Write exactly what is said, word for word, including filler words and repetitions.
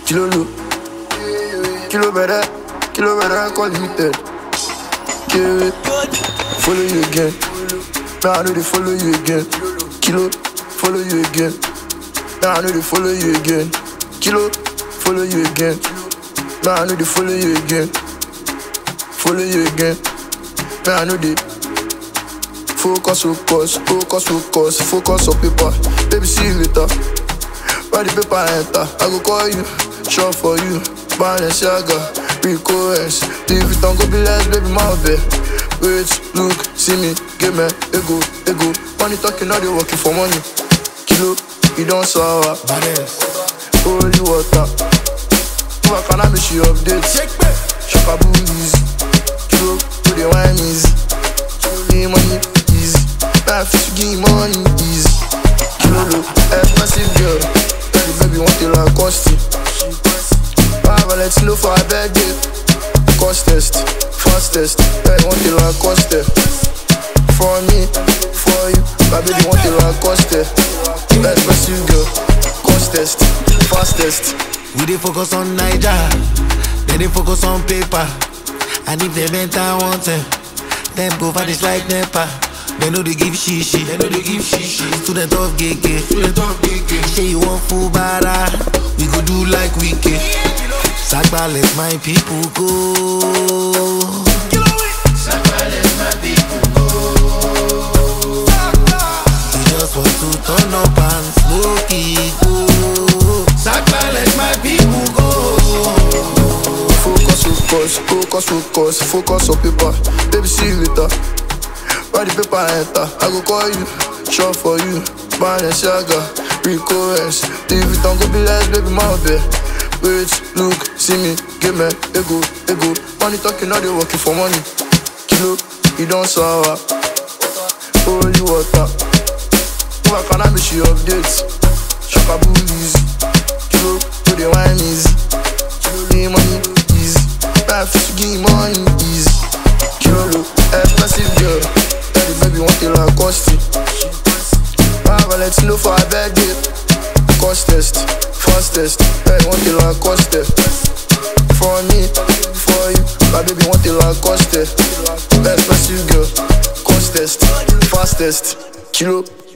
Kilo low, kilo better, kilo better, call limited. Kill follow you again. Now I know they follow you again. Kilo, follow you again. Now I know they follow you again. Kilo, follow you again. Now I know they follow you again. Follow you again. Now I know they focus, focus, focus, focus, focus on paper. Baby, see you later. By the paper enter, I go call you, shop for you, Balenciaga, Rico S. If it don't go be less, baby, my bed. Wait, look, see me, give me, ego, ego. Money talking, now they working for money. Kilo, you don't sour. Holy water. Who I can I make you updates? Shakabu easy. Kilo, do the wine easy. Give money easy. Life is to give money easy. Kilo, expensive girl. Baby, want it like costy. I will let you know for a bad day. Cost test, fastest. Baby, want it like coste. For me, for you. My baby, want it like coste. Expensive girl. Cost test, fastest. We dey focus on Niger, then they focus on paper. And if they mental want them, them go vanish like NEPA. They know they give shishi, they know they give shishi. Student of Gege, student of Gege. Say you want full bara, we go do like we can. Sagba, let my people go. Sagba, let my people go. We just want to turn up and smoke it go. Sagba, let my people go. Focus, focus, focus, focus, focus on paper. Baby, see you later. By the paper enter, I go call you, shop for you, Balenciaga, Rico S. If it don't go be less, baby, my bed. Wait, look, see me, give me, ego, ego. Money talking, now they working for money. Kilo, you don't sour. Holy water. Who I can I make you updates? Shakabu easy. Kilo, do the wine easy. Give money easy. Life is to give money easy. Kilo low, expensive girl. Baby, want it like costy. I will let you know for a bad day. Cost test, fastest. Baby, want it like coste. For me, for you. My baby, want it like coste. Expensive girl. Cost test, fastest. Kilo.